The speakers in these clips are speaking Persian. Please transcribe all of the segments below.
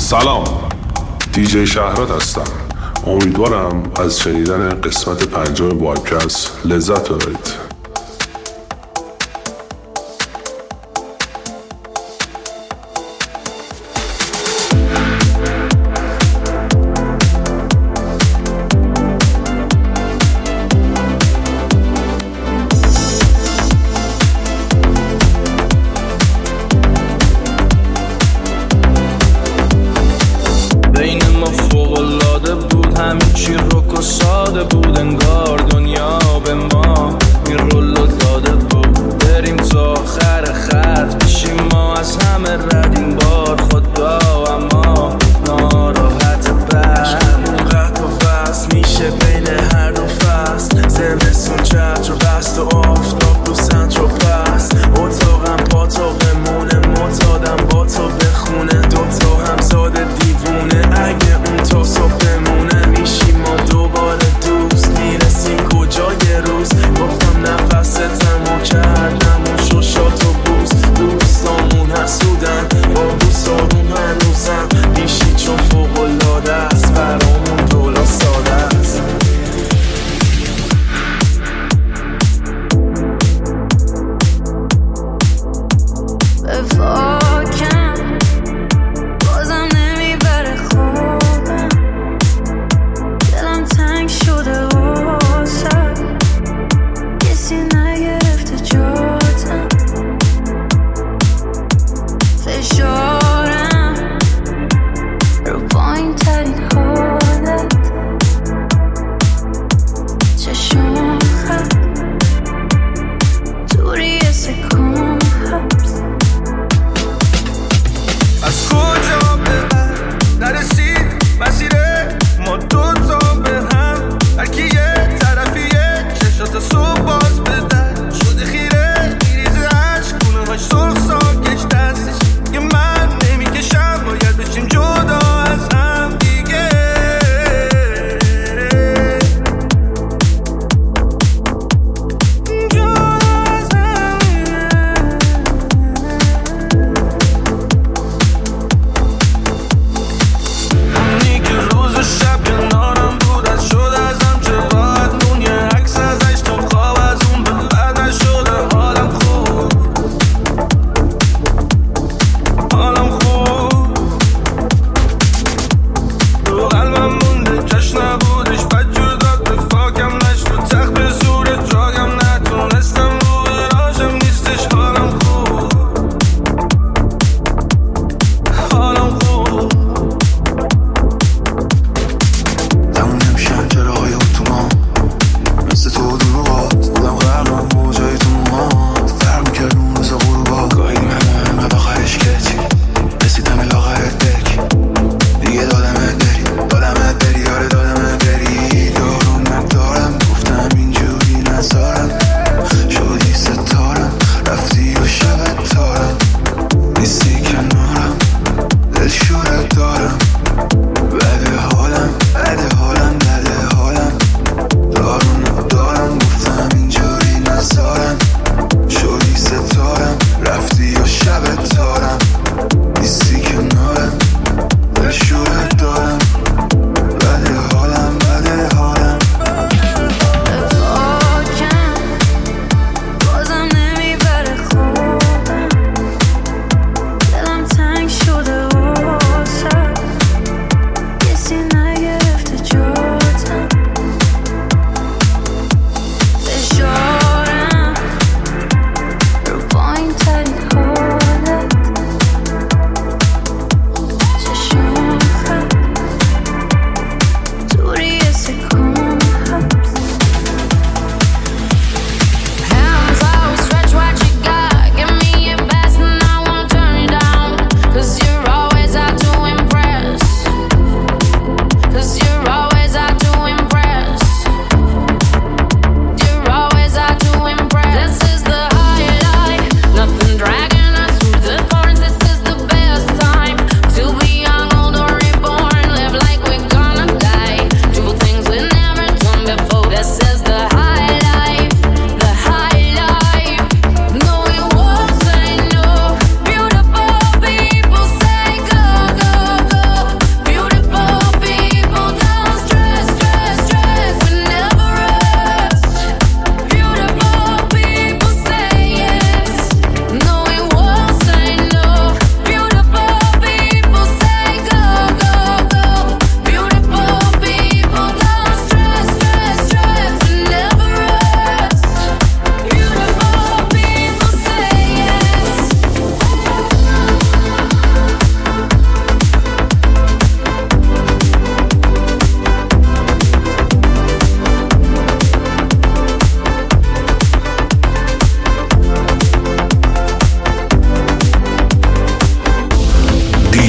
سلام، دیجی شهرات هستم. امیدوارم از شنیدن قسمت 5 وایبکست لذت ببرید. دوباره دوست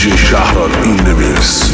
دیجی شهران این نمیرس.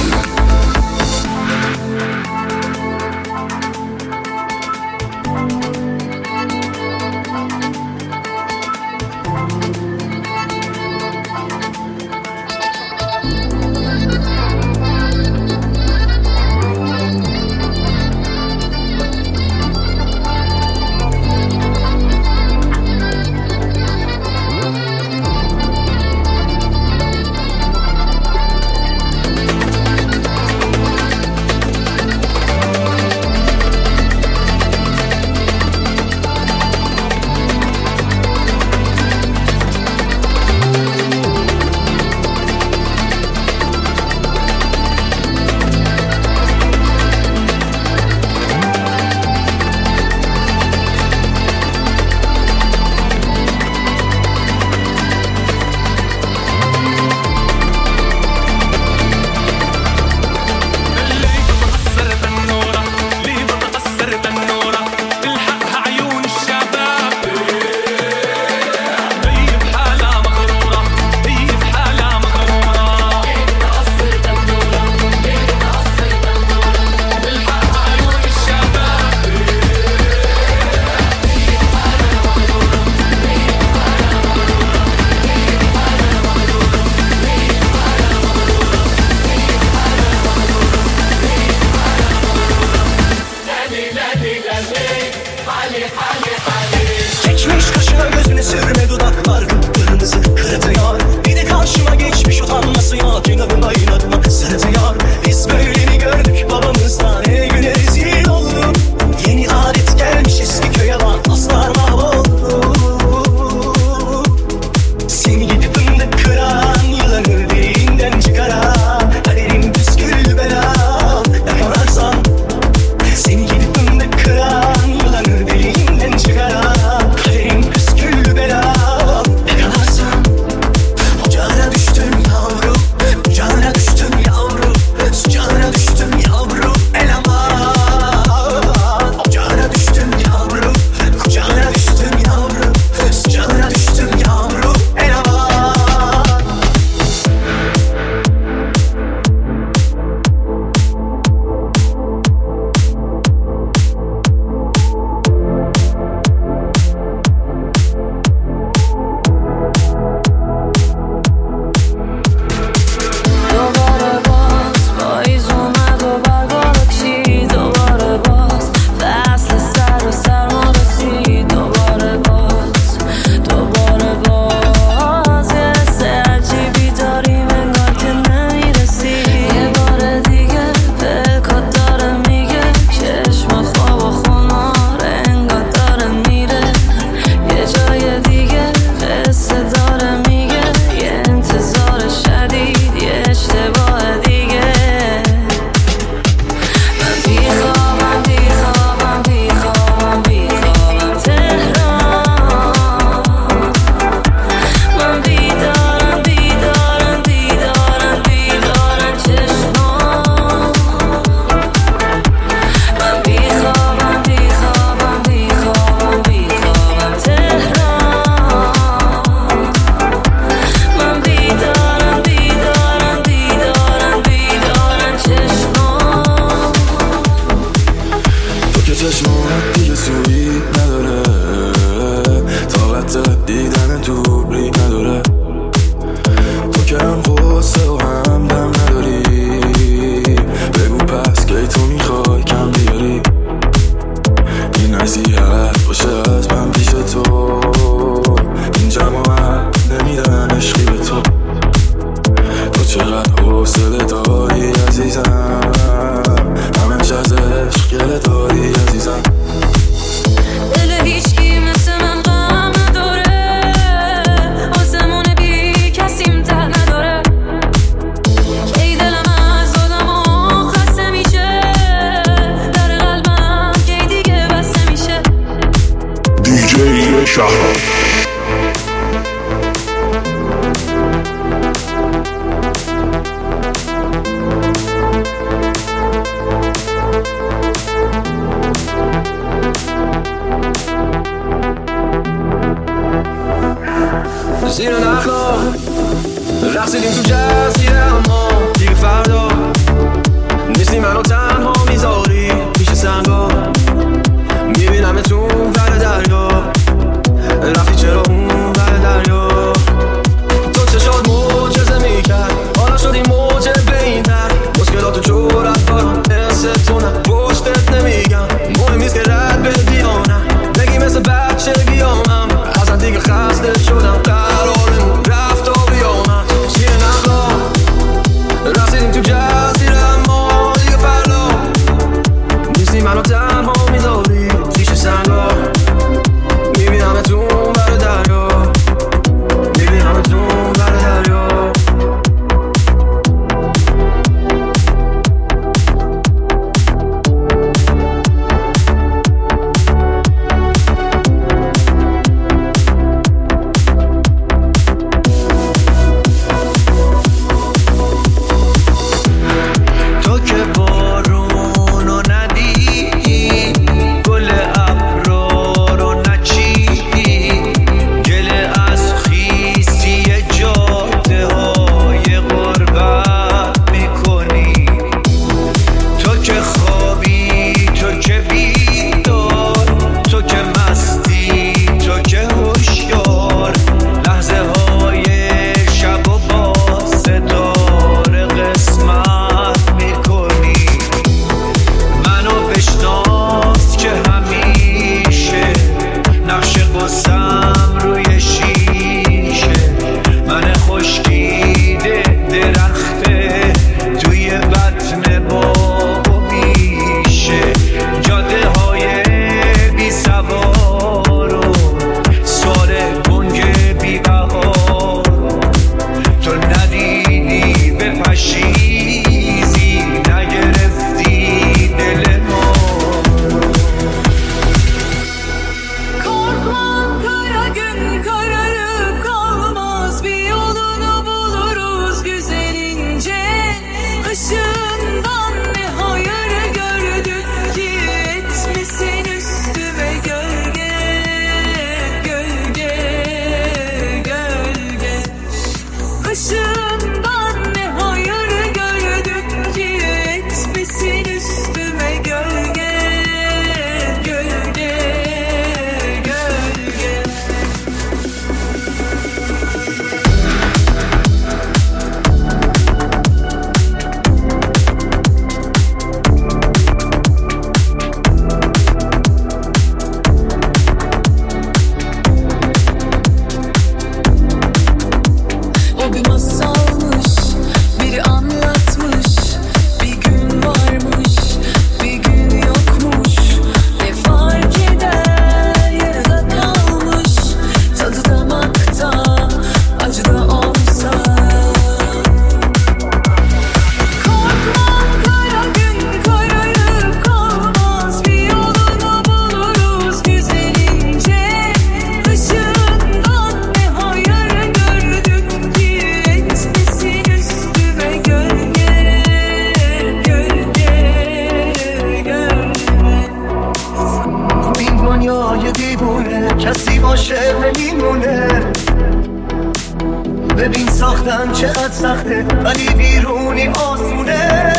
رفتن چقدر سخته ولی بیرونی آسونه.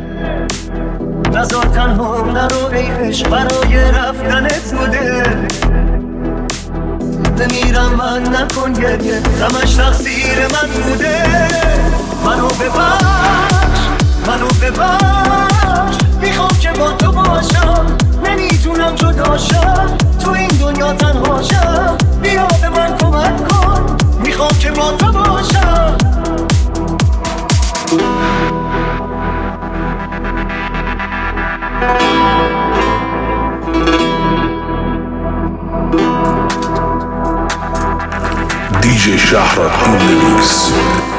نزار تنها نرو ای عشق برای رفتنت بوده. بمیرم من نکن گریه غمش تقصیر من بوده. منو ببخش منو ببخش میخوام که با تو باشم نمیتونم جداشم تو این دنیا تنهاشم. بیا به من کمک کن میخوام که با تو باشم. دیجی شهرت این لیکس.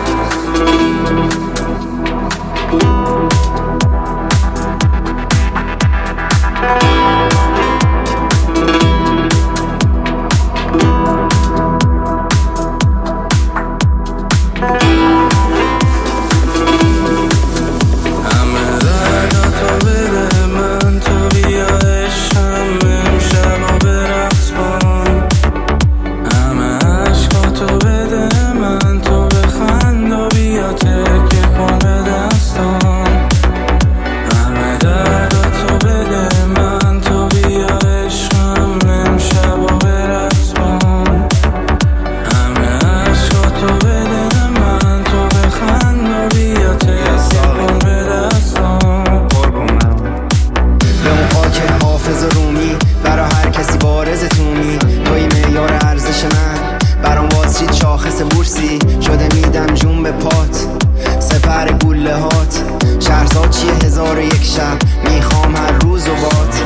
شده میدم جون به پات سپر گوله هات. شهرزاد چیه 1001 شب میخوام هر روز و بات.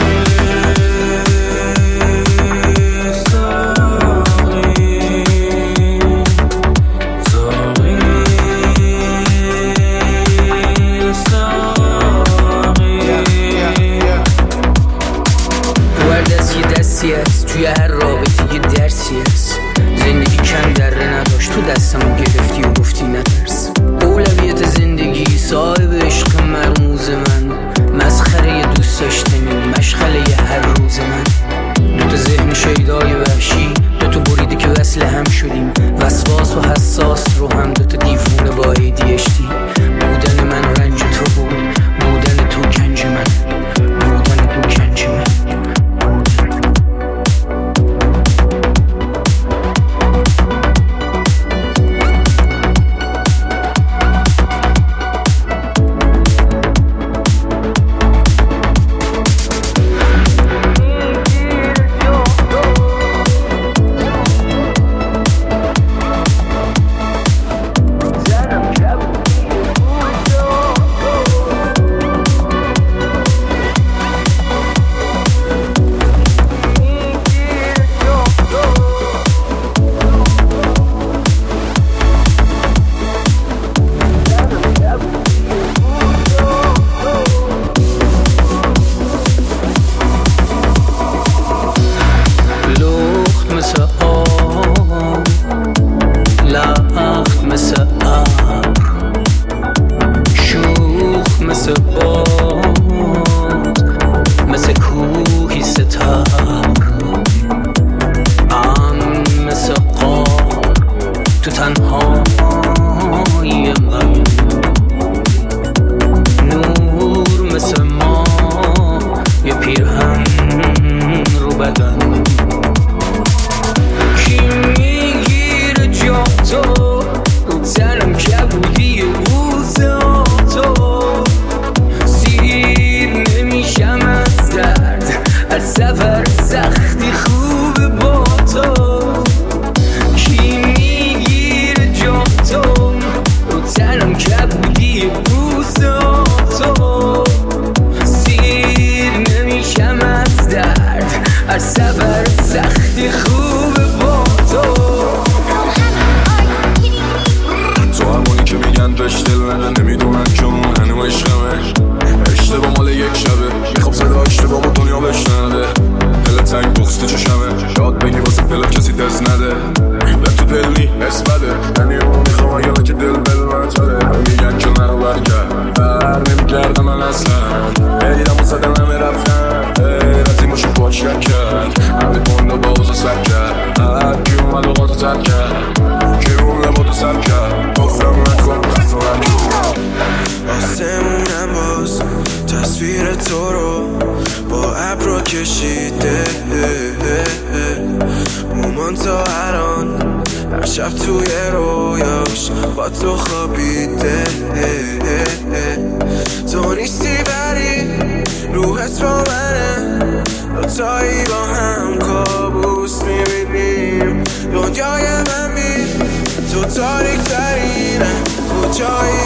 توی هر رابطه یه درسی هست. زندگی کم دره نداشت تو دستمو گرفتی و گفتی نترس. اولویت زندگی صاحب عشق مرموز من. مسخره ی دوست داشتنی مشغله ی هر روز من. دوتا ذهن شیدای وحشی دوتا بریده که وصل هم شدیم. وسواس و حساس رو هم دوتا دیوونه با ADHD. بودن من رنج تو بود بودن تو گنج من. بودن تو گنج من. سفر سختی خوبه با تو. کی میگیره جا تو رو تنم کبودی بوسا تو. سیر نمیشم از درد هر سفر سختی خوبه با تو. تو همونی که میگن بهش دل نده نمیدونن که اون هنوم عشقمه. اشتباه مال یک شبه میخوام صدا اشتباه با دنیا بشنده. دل تنگ بغز تو چشمه یاد بگی واسه پلا کسی دست نده. به تو دل نی اسبده یعنی اون میخوام اگه که دل بلمتره. همه میگن که منو برکرد بر نمیکردم من اصلا. هیدم و زدن همه رفتن رزی ماشو باشن کرد. همه بنده با اوزا سر کرد. هر کی اومد و قاطو تر کرد کی اون لباتو سر کرد. تصویر تو رو با ابرو کشیده، مومان تا الان هر شب توی رویاش با تو خوابیده. تو نیستی ولی روحت با منه، دوتایی با هم کابوس میبینیم. دنیای من بی تو تاریک ترینه، کجایی